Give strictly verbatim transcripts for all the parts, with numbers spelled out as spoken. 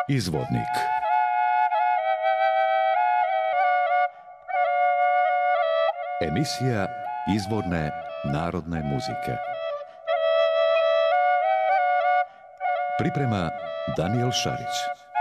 Izvodnik. Emisija izvorne narodne muzike. Priprema Daniel Šarić.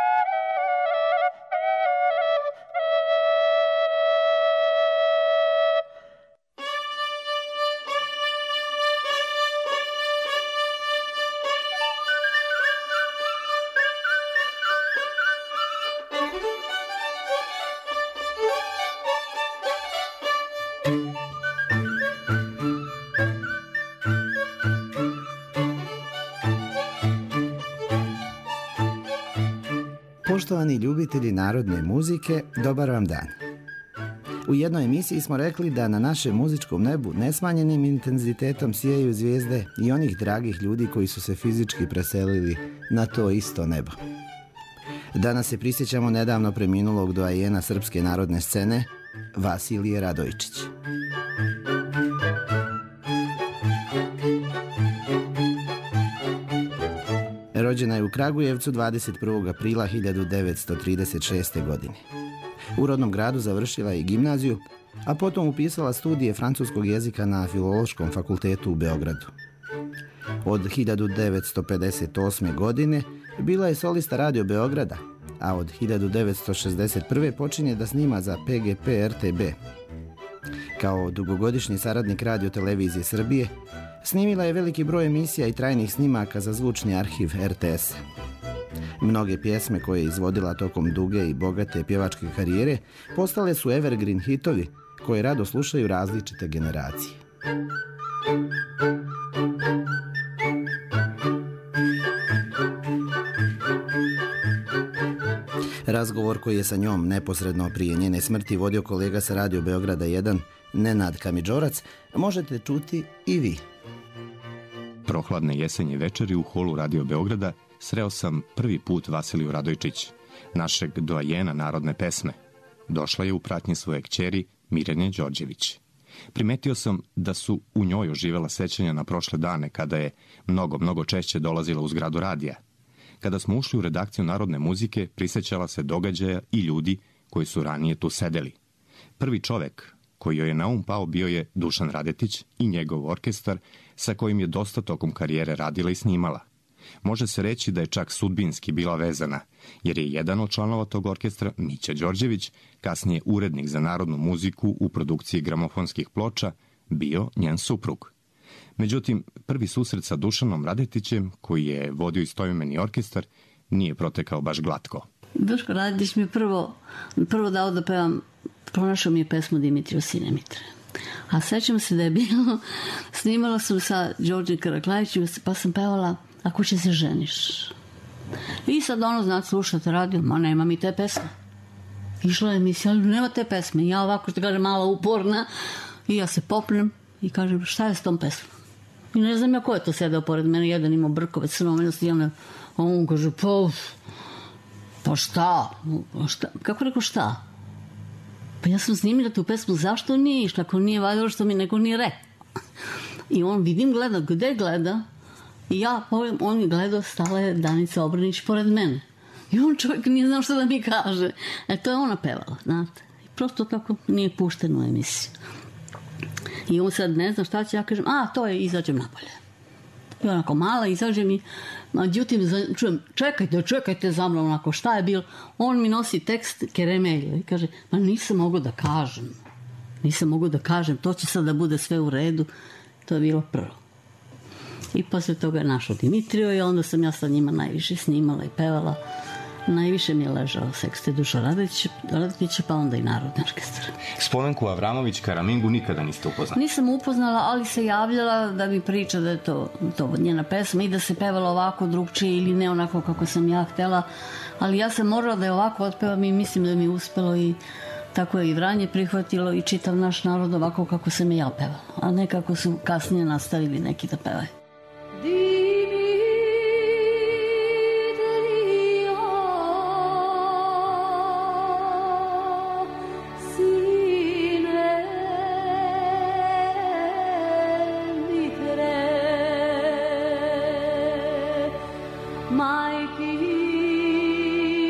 Poštovani ljubitelji narodne muzike, dobar vam dan. U jednoj emisiji smo rekli da na našem muzičkom nebu nesmanjenim intenzitetom sijaju zvijezde i onih dragih ljudi koji su se fizički preselili na to isto nebo. Danas se prisjećamo nedavno preminulog doajena srpske narodne scene, Vasilije Radojčić. Rođena je u Kragujevcu dvadeset prvog aprila hiljadu devetsto trideset šeste. godine. U rodnom gradu završila je gimnaziju, a potom upisala studije francuskog jezika na Filološkom fakultetu u Beogradu. Od hiljadu devetsto pedeset osme. godine bila je solista Radio Beograda, a od hiljadu devetsto šezdeset prve. počinje da snima za P G P R T B. Kao dugogodišnji saradnik Radio televizije Srbije, snimila je veliki broj emisija i trajnih snimaka za zvučni arhiv R T S. Mnoge pjesme koje je izvodila tokom duge i bogate pjevačke karijere postale su evergreen hitovi koje rado slušaju različite generacije. Razgovor koji je sa njom neposredno prije njene smrti vodio kolega sa Radio Beograda jedan, Nenad Kamidžorac, možete čuti i vi. Prohladne jesenje večeri u holu Radio Beograda sreo sam prvi put Vasiliju Radojčić, našeg doajena narodne pesme. Došla je u pratnji svoje kćeri Mirjane Đorđević. Primetio sam da su u njoj oživela sećanja na prošle dane kada je mnogo, mnogo češće dolazila u zgradu radija. Kada smo ušli u redakciju narodne muzike, prisjećala se događaja i ljudi koji su ranije tu sedeli. Prvi čovek koji joj je na um pao bio je Dušan Radetić i njegov orkestar sa kojim je dosta tokom karijere radila i snimala. Može se reći da je čak sudbinski bila vezana, jer je jedan od članova tog orkestra, Mića Đorđević, kasnije urednik za narodnu muziku u produkciji gramofonskih ploča, bio njen suprug. Međutim, prvi susret sa Dušanom Radetićem, koji je vodio istoimeni orkestar, nije protekao baš glatko. Duško Radetić mi prvo, prvo dao da pevam, pronašao mi je pesmu Dimitriju sine Mitre. A sećam se da je bilo, snimala sam sa Đorđem Karaklajićem, pa sam pevala Ako će se ženiš. I sad ono, znate, slušate radio, ma nema mi te pesme. Išla je emisija, ali nema te pesme. Ja ovako, što kažem, malo uporna, i ja se popnem i kažem, šta je s tom pesmom? I ne znam ja ko je to sedeo pored mene, jedan imao brkove, crnomenosti, a on kaže, pa, pa šta? šta? Kako rekao šta? Pa ja sam snimila tu pesmu, zašto nije išla, ako nije valjalo što mi neko nije rekao. I on, vidim, gleda, gde gleda? I ja, on je gledao, stala je Danica Obranić pored mene. I on čovjek nije znao što da mi kaže. E, to je ona pevala, znate. I prosto tako nije pušteno u emisiju. I on sad ne zna šta će, ja kažem, a, to je, izađem napolje. I onako mala, izađem i, međutim, čujem, čekajte, čekajte za mnom, onako, šta je bilo? On mi nosi tekst Keremelja i kaže, ma nisam mogu da kažem. Nisam mogu da kažem, to će sad da bude sve u redu. To je bilo prvo. I posle toga je našao Dimitriju i onda sam ja sa njima najviše snimala i pevala. Najviše mi je ležao sekste Duša Radetića, pa onda i Narodni orkestar. Spomenku Avramović Karamingu nikada niste upoznali? Nisam upoznala, ali se javljala da mi priča da je to, to njena pesma i da se pevala ovako drugčije ili ne onako kako sam ja htela. Ali ja sam morala da je ovako otpevam i mislim da mi je uspelo i tako je i Vranje prihvatilo i čitav naš narod ovako kako sam je ja pevala. A ne kako su kasnije nastavili neki da pevaju. Mai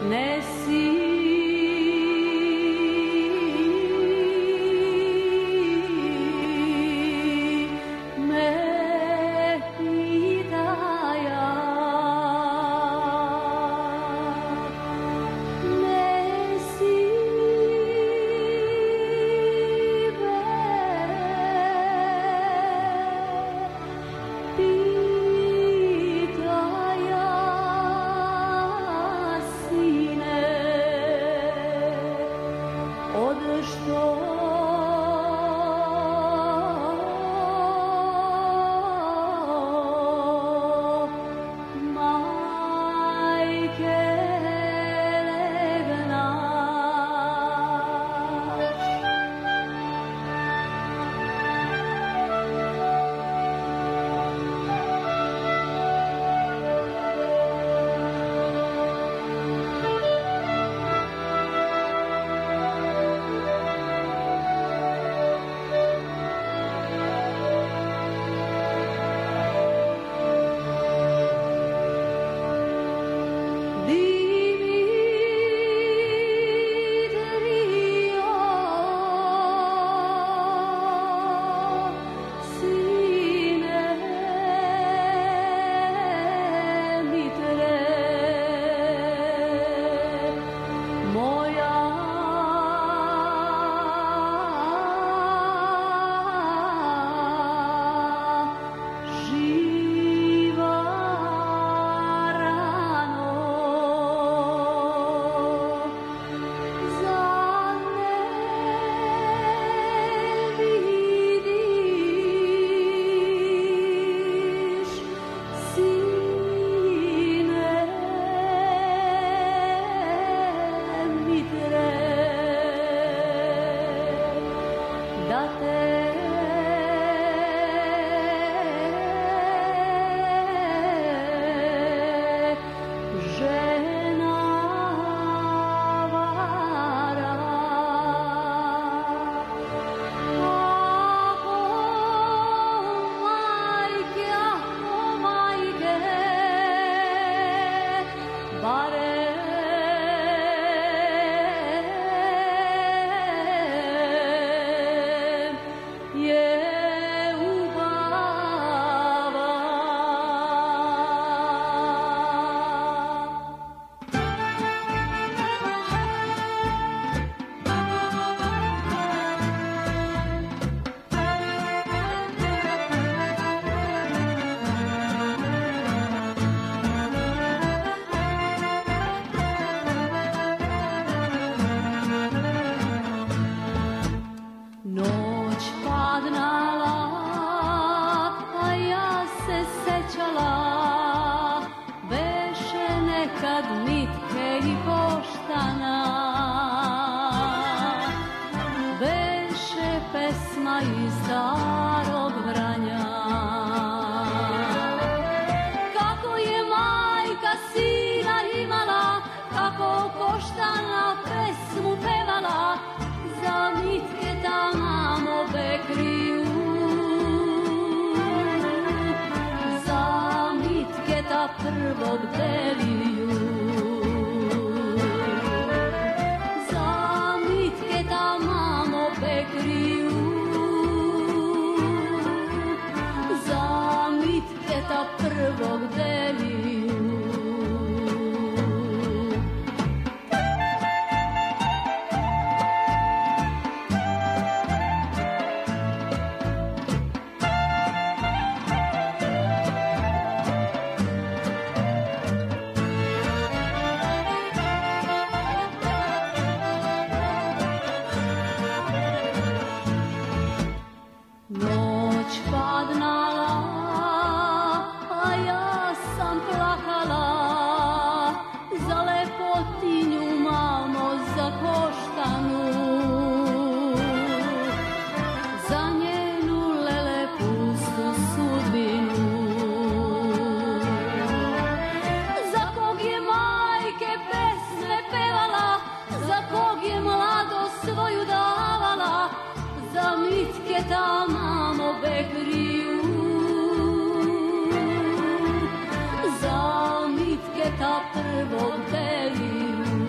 Za mitke ta prvog deliju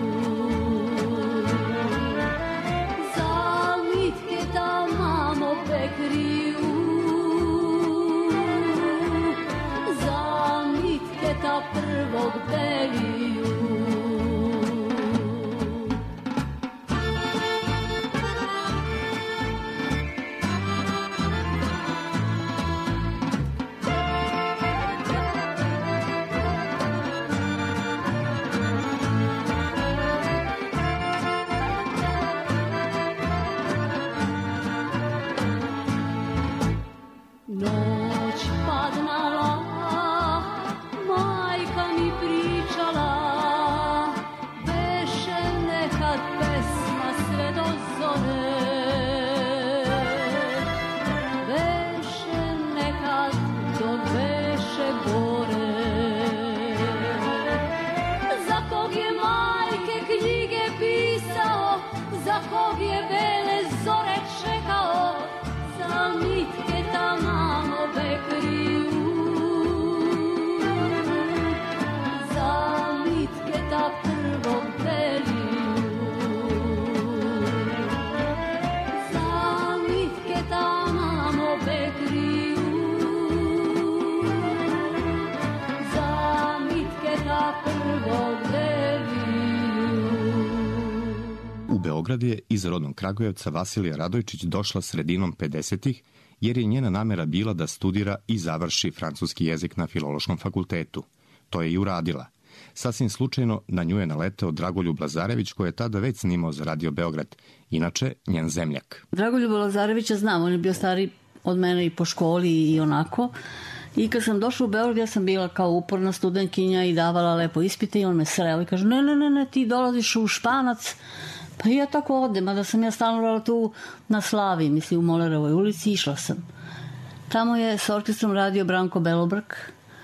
kog je majke knjige pisao, za kog je bele zore čekao, za nitke tamam obe kriju, za nitke ta prvog beliju, za nitke tamam obe kriju, za nitke ta prvog beliju. U Beograd je iz rodnog Kragujevca Vasilija Radojčić došla sredinom pedesetih jer je njena namera bila da studira i završi francuski jezik na Filološkom fakultetu. To je i uradila. Sasvim slučajno na nju je naleteo Dragoljub Lazarević koji je tada već snimao za Radio Beograd, inače njen zemljak. Dragoljuba Lazarevića znam, on je bio stari od mene i po školi i onako. I kad sam došla u Beograd, ja sam bila kao uporna studentkinja i davala lepo ispite i on me sreo i kaže ne, ne, ne, ne, ti dolaziš u Španac. Pa ja tako odem, a da sam ja stanovala tu na Slavi, mislim u Molerovoj ulici, išla sam. Tamo je s orkestrom radio Branko Belobrk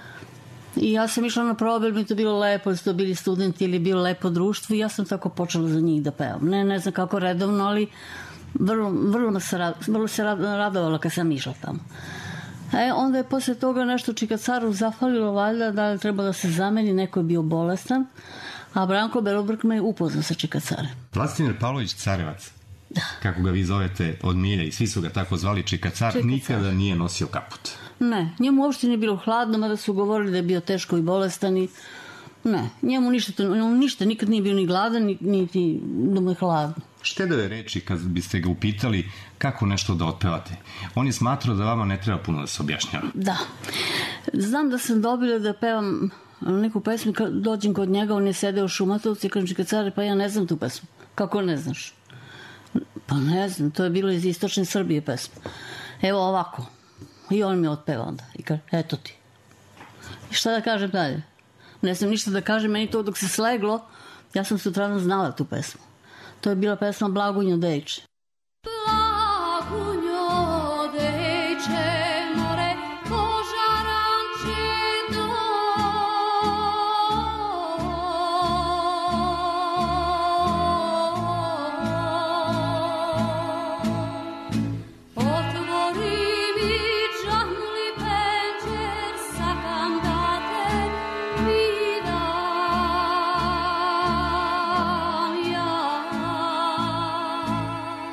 i ja sam išla na probe, jer mi to bilo lepo, jer su to bili studenti ili bilo lepo društvo i ja sam tako počela za njih da pevam. Ne, ne znam kako redovno, ali vrlo, vrlo, se, rad, vrlo se radovala kad sam išla tamo. E, onda je posle toga nešto Čikacaru zafalilo valjda da li treba da se zameni, neko je bio bolestan, a Branko Belobrk me upoznao sa Čikacarem. Vlastimir Pavlović Carevac, da, kako ga vi zovete od milja i svi su ga tako zvali Čikacar, Čikacar, nikada nije nosio kaput. Ne, njemu uopšte nije bilo hladno, mada su govorili da je bio teško i bolestan i ne, njemu ništa, njemu ništa nikad nije bio ni gladan, ni, ni da mu je hladno. Štedove reči kad biste ga upitali kako nešto da otpevate. On je smatrao da vama ne treba puno da se objašnjava. Da. Znam da sam dobila da pevam neku pesmu, kad dođem kod njega, on je sedeo u Šumatovci i kažem Čikacare, pa ja ne znam tu pesmu. Kako ne znaš? Pa ne znam, to je bilo iz istočne Srbije pesma. Evo ovako. I on mi otpeva onda. I kaže, eto ti. I šta da kažem dalje? Ne znam ništa da kažem, meni to dok se sleglo, ja sam sutradan znala tu pesmu. To je bila pesma Blagunjo dejče. Blagunjo dejče, more požaranče do. Otvori mi džahli penđer, sakam da te vidam ja.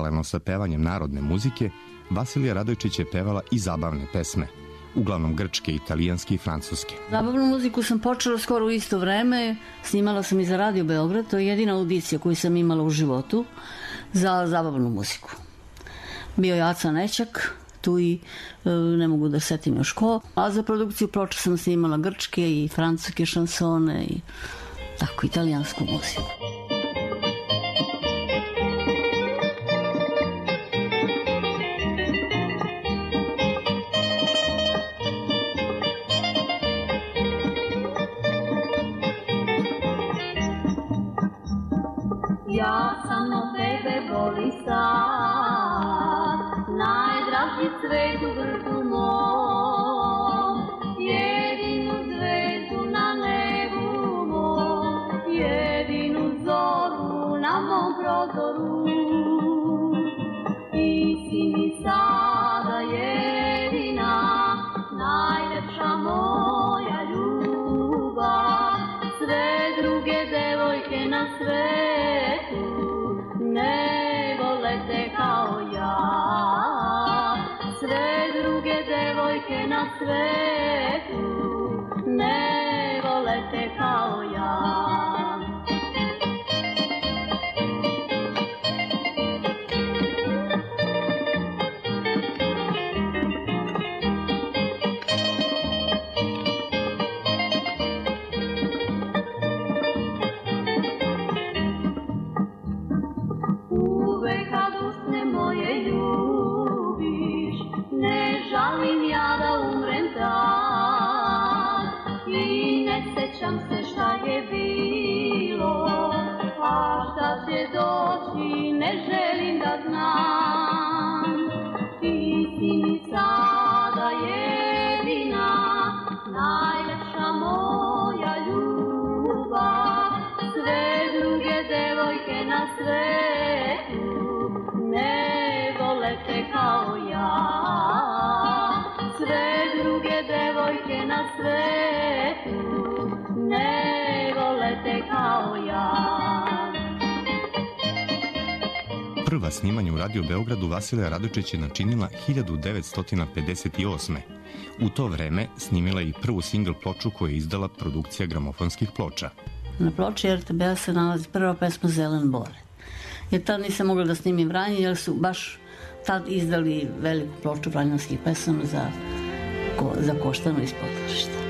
Paralelno sa pevanjem narodne muzike, Vasilija Radojčić je pevala i zabavne pesme, uglavnom grčke, italijanske i francuske. Zabavnu muziku sam počela skoro u isto vreme, snimala sam i za Radio Beograd, to je jedina audicija koju sam imala u životu za zabavnu muziku. Bio je Aca Nećak, tu i ne mogu da setim još ko, a za produkciju ploča sam snimala grčke i francuske šansone i tako, italijansku muziku. Ja sam od tebe voli sad, najdraži cvet u vrtu mom, jedinu zvezdu na nebu mom, jedinu zoru na mom prozoru. Ti si mi sada jedina, najlepša moja ljubav, sve druge devojke na svetu ne vole te kao ja. Sve druge devojke na svetu ne vole te kao ja. Žalim ja da umrem tad i ne sećam se šta je bilo, a šta će doći ne želim da znam. Ti si mi sada jedina, najlepša moja ljubav, sve druge devojke na svetu ne vole te kao ja. Sve druge devojke na svetu ne vole te kao ja. Prva snimanja u Radio Beogradu Vasilija Radojčić je načinila hiljadu devetsto pedeset osme. U to vreme snimila je i prvu singl ploču koju je izdala produkcija gramofonskih ploča. Na ploči er te be a se nalazi prva pesma Zelen bore. Jer tad nisam mogla da snimim Vranje, jer su baš tad izdali veliku ploču vranjanskih pesama za, ko, za Koštanu iz Pozorišta.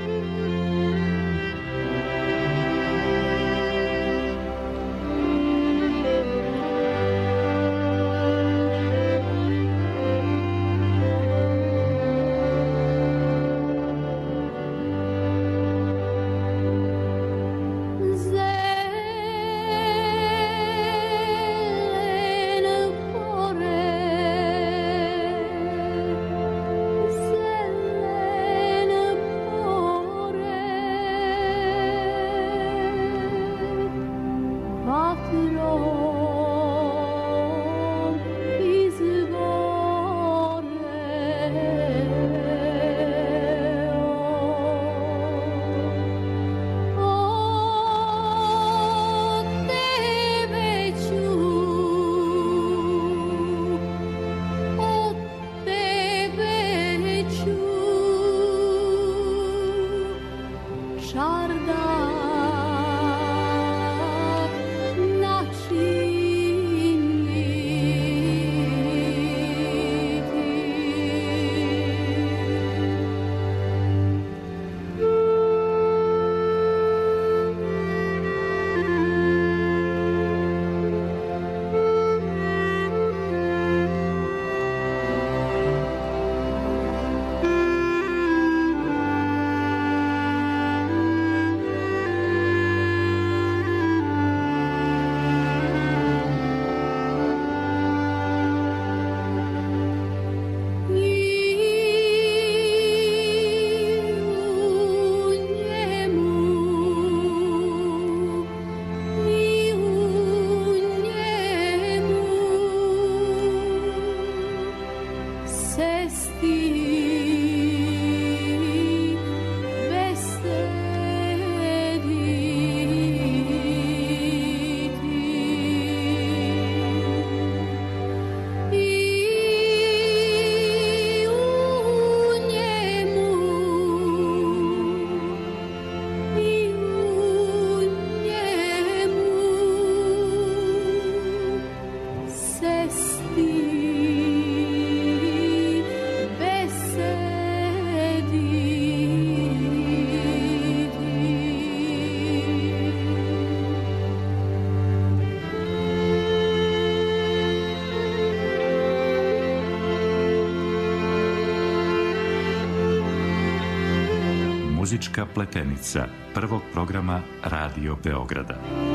Muzika Pletenica, prvog programa Radio Beograda.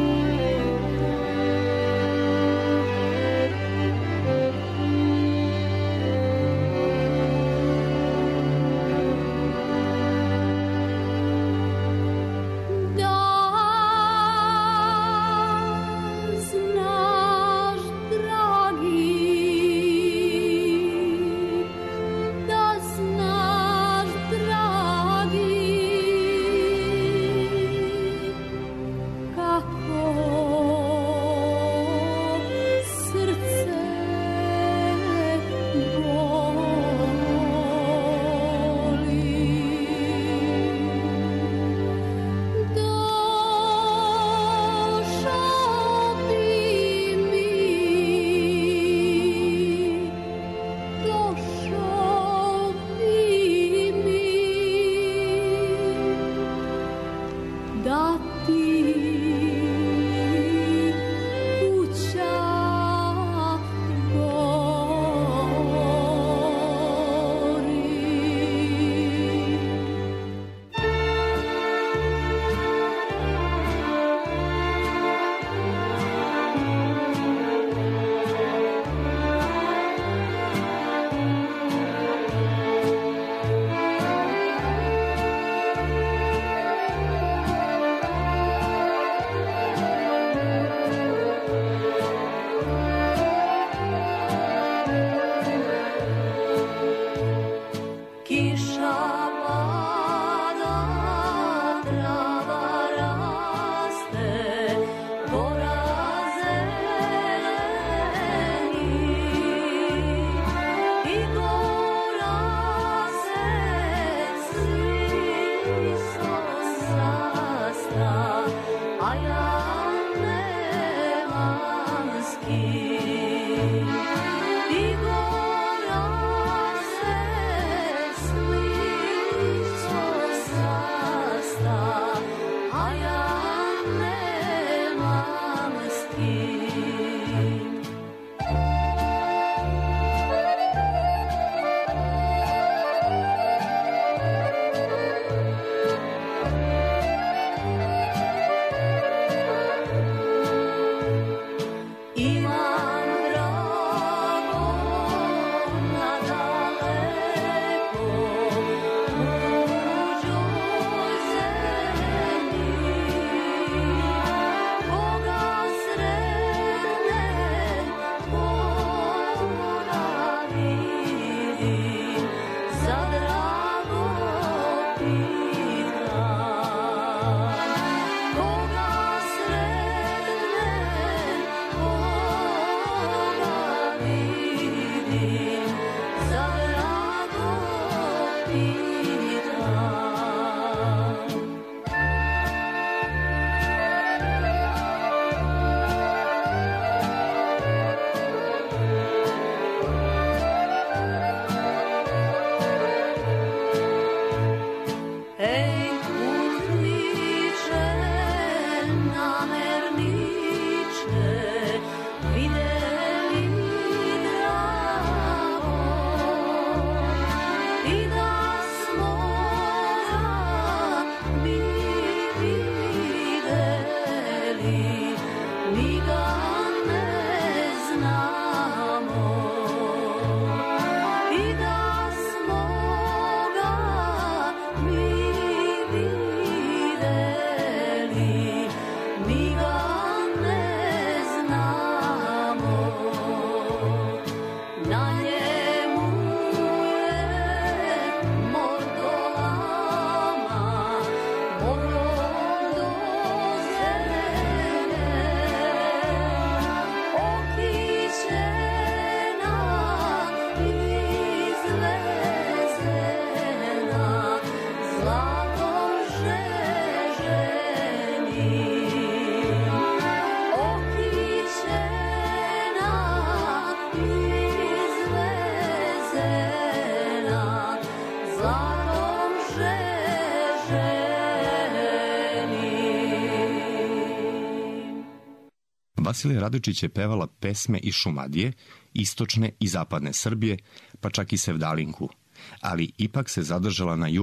Vasilija Radojičić je pevala pesme iz Šumadije, istočne i zapadne Srbije, pa čak i Sevdalinku, ali ipak se zadržala na jugu,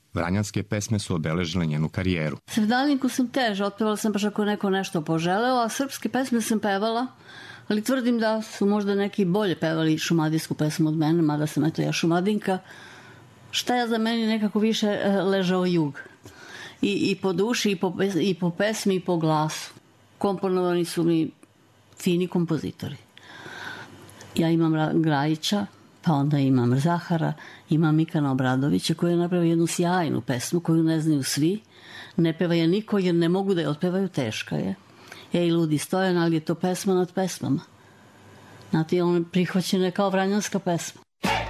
Vranjanske pesme su obeležile njenu karijeru. Sevdaljinku sam teže, otpevala sam baš ako neko nešto poželeo, a srpske pesme sam pevala, ali tvrdim da su možda neki bolje pevali šumadijsku pesmu od mene, mada sam eto ja šumadinka. Šta je za meni nekako više ležao jug. I, i po duši, i po, i po pesmi, i po glasu. Komponovani su mi fini kompozitori. Ja imam Grajića, pa onda imam Zahara, imam Mikana Obradovića koji je napravio jednu sjajnu pesmu koju ne znaju svi. Ne peva je niko jer ne mogu da je otpevaju, teška je. Ej, ludi Stojan, ali je to pesma nad pesmama. Znate, on prihvaćena je kao vranjanska pesma.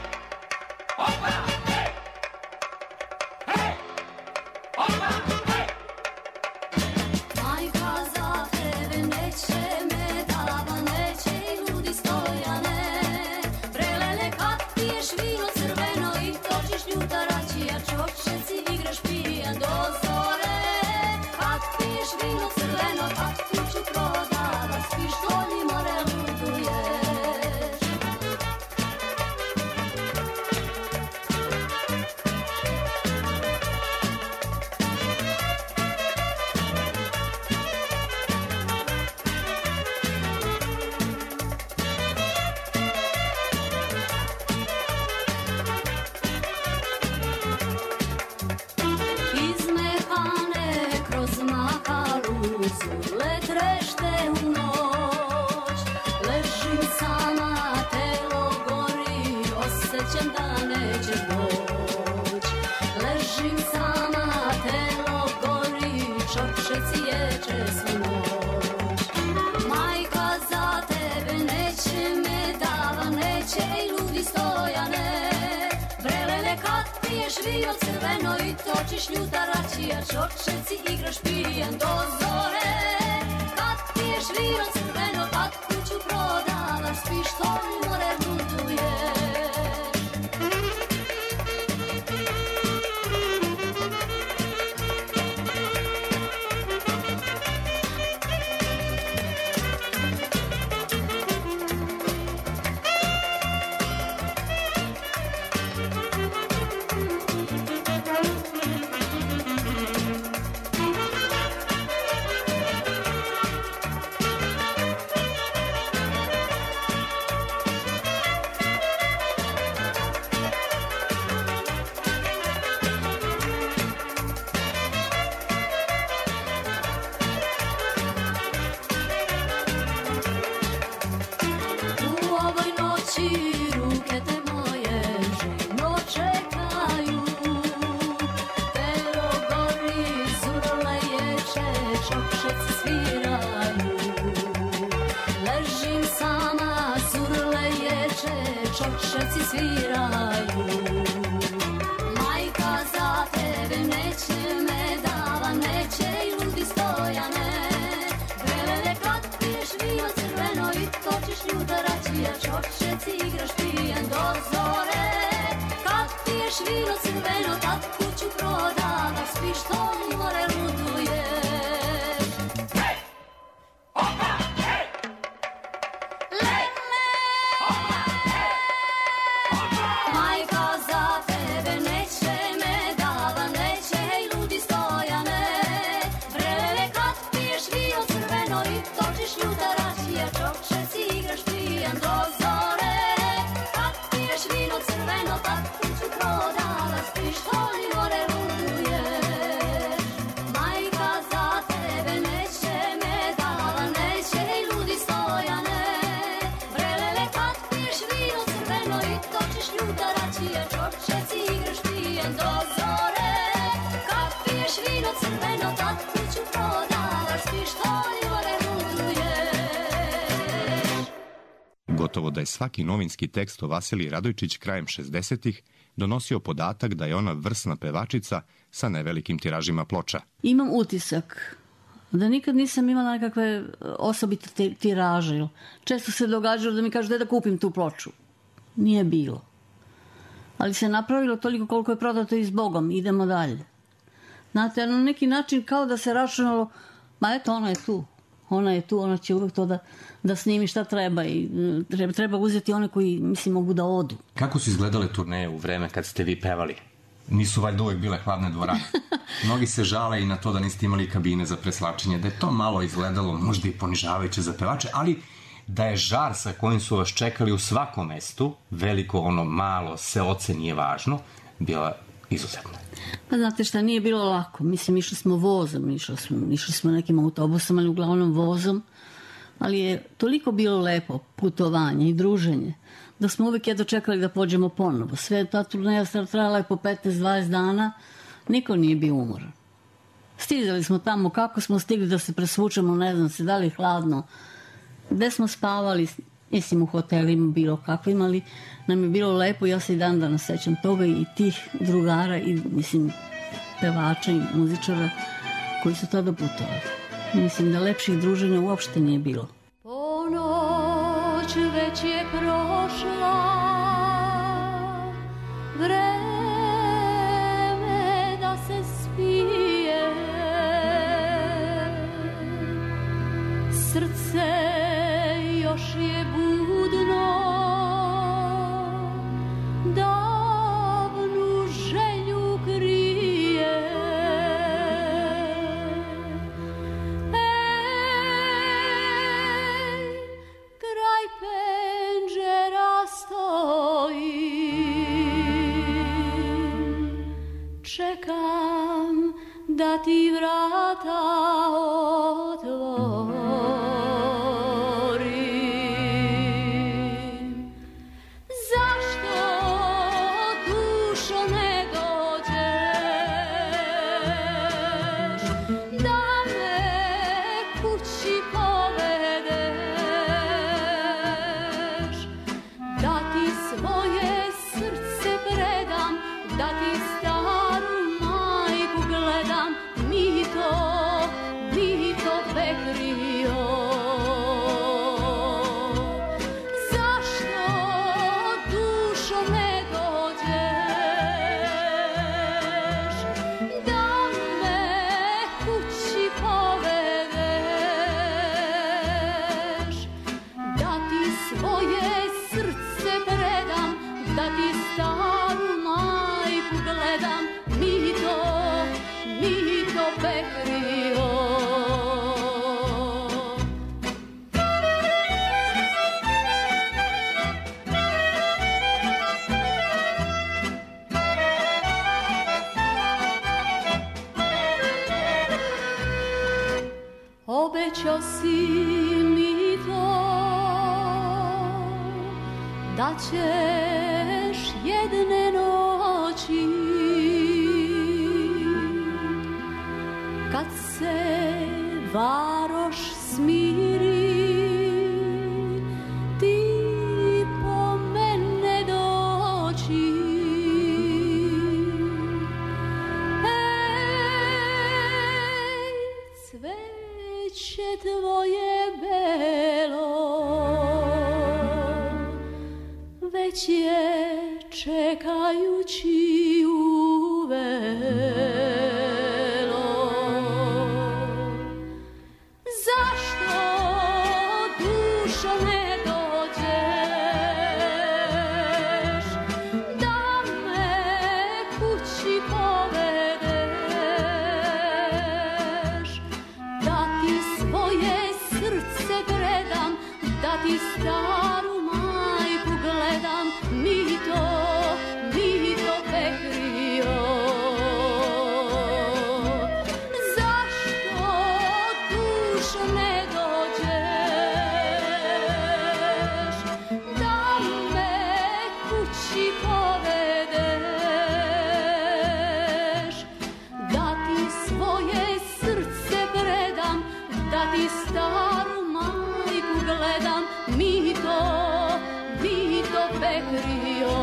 Gotovo da je svaki novinski tekst o Vasiliji Radojčić krajem šezdesetih donosio podatak da je ona vrsna pevačica sa nevelikim tiražima ploča. Imam utisak da nikad nisam imala nekakve osobite tiraže. Često se događalo da mi kažu da da kupim tu ploču. Nije bilo. Ali se napravilo toliko koliko je prodato i s Bogom. Idemo dalje. Znate, na neki način kao da se računalo, ma eto, ona je tu. Ona je tu, ona će uvek to da, da snimi šta treba i treba, treba uzeti one koji, mislim, mogu da odu. Kako su izgledale turneje u vreme kad ste vi pevali? nisu valjda uvek bile hladne dvorane. Mnogi se žale i na to da niste imali kabine za preslačenje, da je to malo izgledalo možda i ponižavajuće za pevače, ali da je žar sa kojim su vas čekali u svakom mestu, veliko ono malo seoce nije važno, bila izuzetna. Pa znate šta, nije bilo lako. Mislim, išli smo vozom, išli smo, išli smo nekim autobusom, ali uglavnom vozom. Ali je toliko bilo lepo putovanje i druženje, da smo uvijek jedno čekali da pođemo ponovo. Sve ta turneja trajala je po petnaest dvadeset dana, niko nije bio umoran. Stizali smo tamo, kako smo stigli da se presvučemo, ne znam se, da li hladno, gde smo spavali, mislim u hotelima bilo kakvim, ali nam je bilo lepo, ja se i dan danas sećam toga i tih drugara i mislim pevača i muzičara koji su tada putovali. Mislim da lepših druženja uopšte nije bilo. Ponoć već je prošla, vreme da se spije, srce još je budno, davnu želju krije. Ej, kraj penđera stojim, čekam da ti vrata otvorim. Obećao si mi to, da ćeš jedne noći, kad se varoš smiri, ti po mene doći. Ej, cveće tvoje belo već je čekajući uvelo. Zašto, dušo, ne dođeš da me kući povedeš, da ti svoje srce predam, da ti staru majku gledam, mito, mito pekrio. Zašto, dušo, ne dođeš da me kući povedeš, da ti svoje srce predam, da ti staru majku gledam, mito, mito pekrio.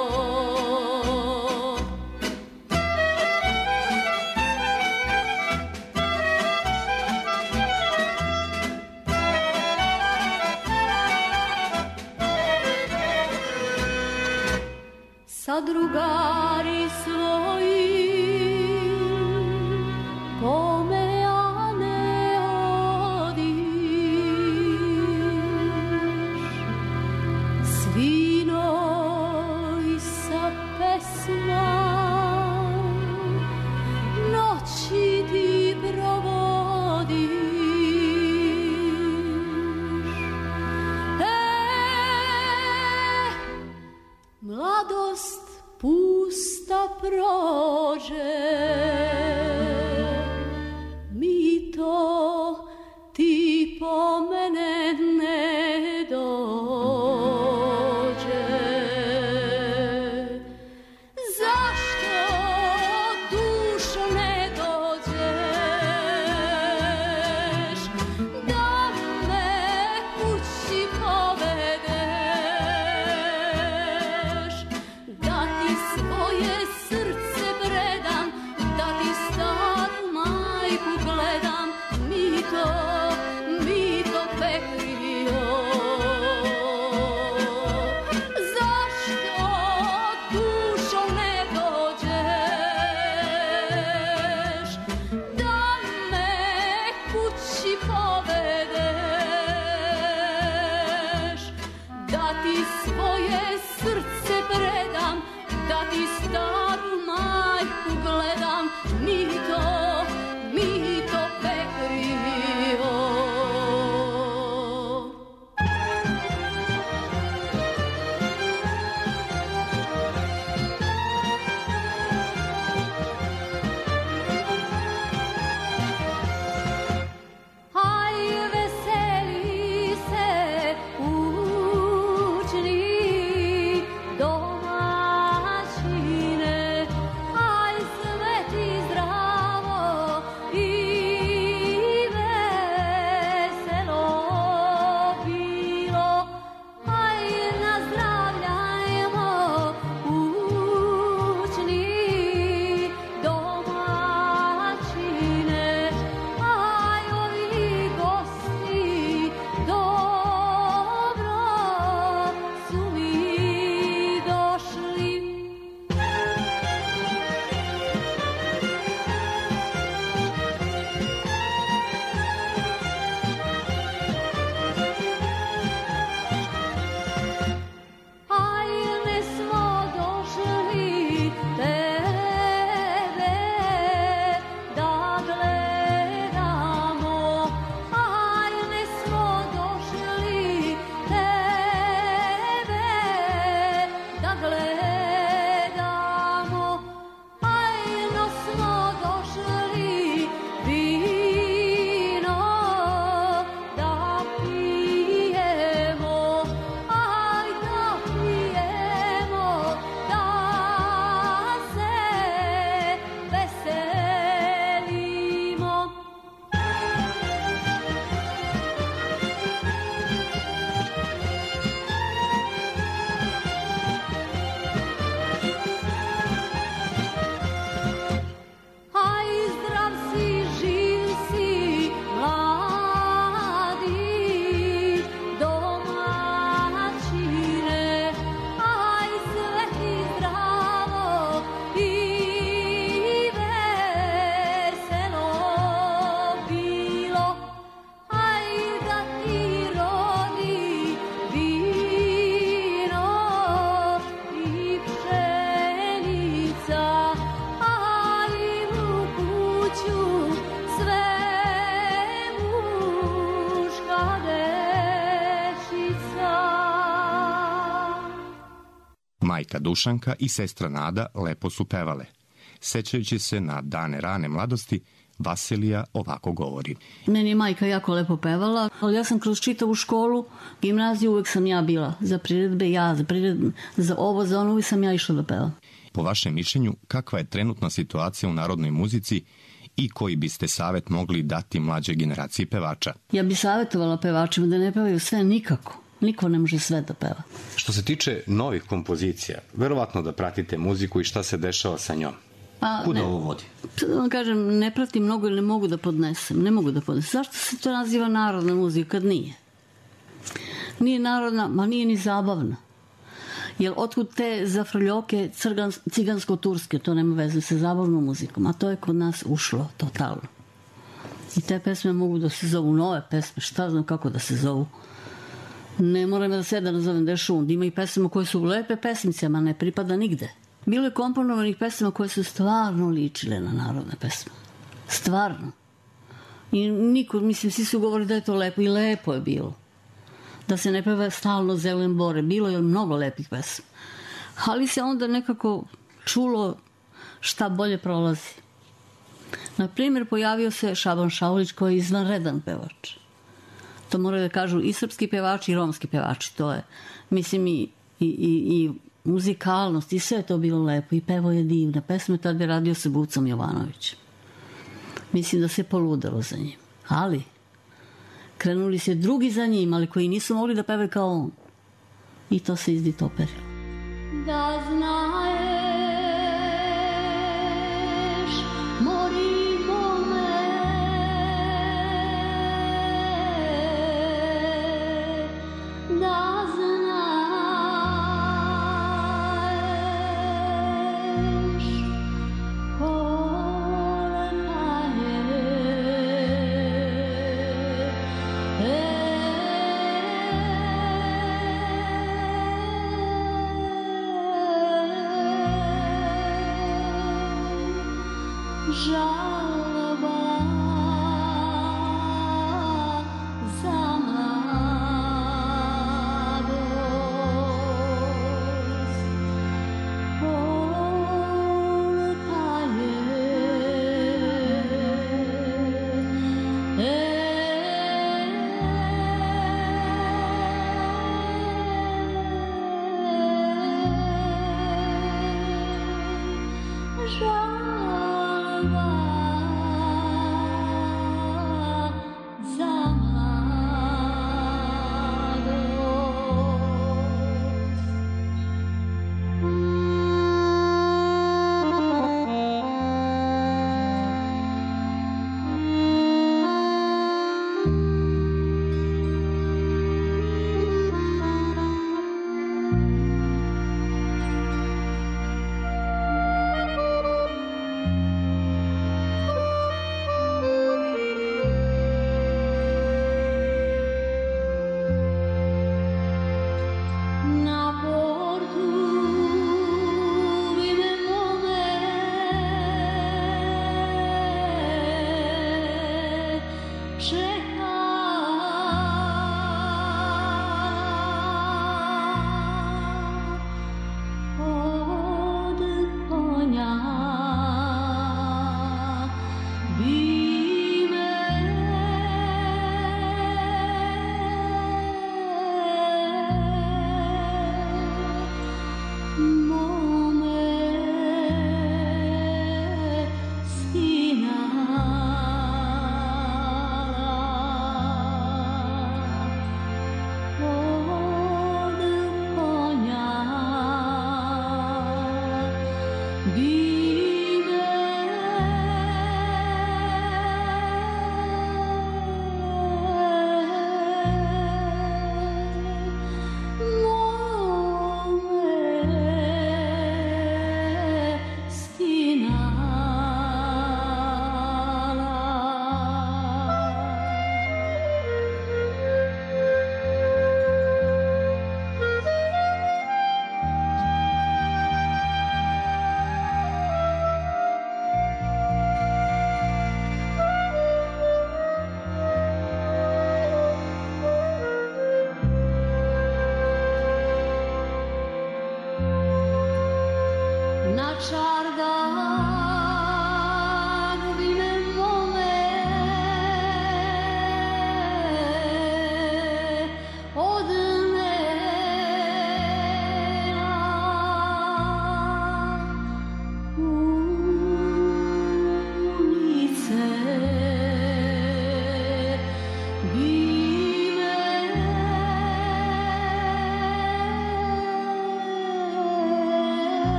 Sa drugari svoji po me ja ne odiš, s vino i sa pesma majka Dušanka i sestra Nada lepo su pevale. Sećajući se na dane rane mladosti, Vasilija ovako govori. Meni je majka jako lepo pevala, ali ja sam kroz čitavu školu, gimnaziju, uvek sam ja bila za priredbe, ja za priredbe, za ovo, za ono, uvek sam ja išla da pevam. Po vašem mišljenju, kakva je trenutna situacija u narodnoj muzici i koji biste savjet mogli dati mlađoj generaciji pevača? Ja bi savjetovala pevačima da ne pevaju sve nikako. Niko ne može sve da peva. Što se tiče novih kompozicija, verovatno da pratite muziku i šta se dešava sa njom. Pa, Kuda ne, ovo vodi? Kažem, ne pratim mnogo ili ne mogu da podnesem. Ne mogu da podnesem. Zašto se to naziva narodna muzika kad nije? Nije narodna, ma nije ni zabavna. Jer otkud te zafrljoke cigansko-turske, to nema veze sa zabavnom muzikom, a to je kod nas ušlo totalno. I te pesme mogu da se zovu nove pesme, šta znam kako da se zovu. Ne moram da se da nazovem Dešund. Ima i pesama koje su lepe pesmice, a ne pripada nigde. Bilo je komponovanih pesama koje su stvarno ličile na narodne pesme. Stvarno. I niko, mislim, svi su govorili da je to lepo. I lepo je bilo. Da se ne peva stalno Zelen bore. Bilo je mnogo lepih pesma. Ali se onda nekako čulo šta bolje prolazi. Na primjer, pojavio se Šaban Šaulić koji je izvanredan pevač. To moraju da kažu i srpski pevači i romski pevači. To je, mislim, i, i, i, i muzikalnost i sve je to bilo lepo. I pevo je divna. Pesme tad je radio sa Bucom Jovanovićem. Mislim da se poludelo za njim. Ali krenuli se drugi za njim, ali koji nisu mogli da peve kao on. I to se izditoperilo. Da znaješ, morimo me, da znaješ, kolika je, žalba za mladost, kolika je, žalba za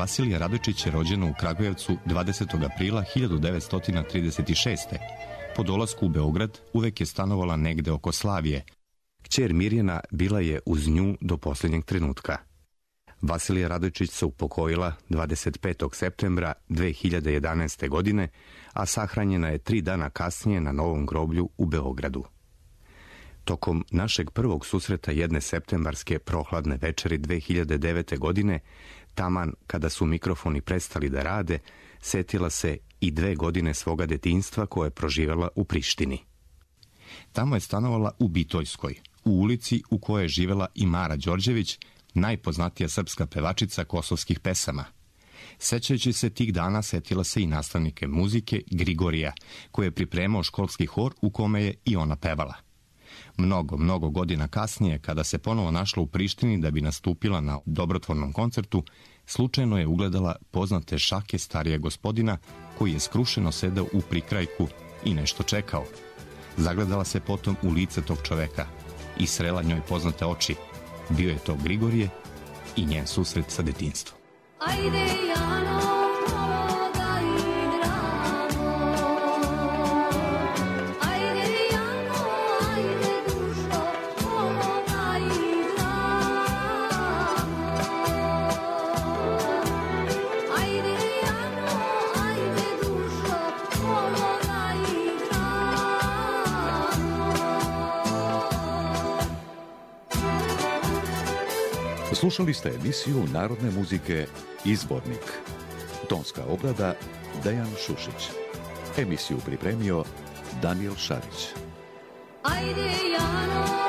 Vasilija Radojčić je rođena u Kragujevcu dvadesetog aprila hiljadu devetsto trideset šeste. Po dolasku u Beograd uvek je stanovala negde oko Slavije. Kćer Mirjana bila je uz nju do posljednjeg trenutka. Vasilija Radojčić se upokojila dvadeset petog septembra dve hiljade jedanaeste. godine, a sahranjena je tri dana kasnije na Novom groblju u Beogradu. Tokom našeg prvog susreta jedne septembarske prohladne večeri dve hiljade devete. godine, taman kada su mikrofoni prestali da rade, setila se i dve godine svoga detinjstva koje je proživjela u Prištini. Tamo je stanovala u Bitoljskoj, u ulici u kojoj je živjela i Mara Đorđević, najpoznatija srpska pevačica kosovskih pesama. Sećajući se tih dana, setila se i nastavnike muzike Grigorija, koji je pripremao školski hor u kome je i ona pevala. Mnogo, mnogo godina kasnije, kada se ponovo našla u Prištini da bi nastupila na dobrotvornom koncertu, slučajno je ugledala poznate šake starije gospodina koji je skrušeno sedao u prikrajku i nešto čekao. Zagledala se potom u lice tog čoveka i srela njoj poznate oči. Bio je to Grigorije i njen susret sa detinjstvom. Ajde, Jano, pologa igramo. Ajde, Jano, ajde, dušo, pologa igramo. Ajde, Jano, ajde, dušo, pologa igramo. Slušali ste emisiju narodne muzike Izbornik. Tonska obrada Dejan Šušić. Emisiju pripremio Daniel Šarić. Ajde, Jano,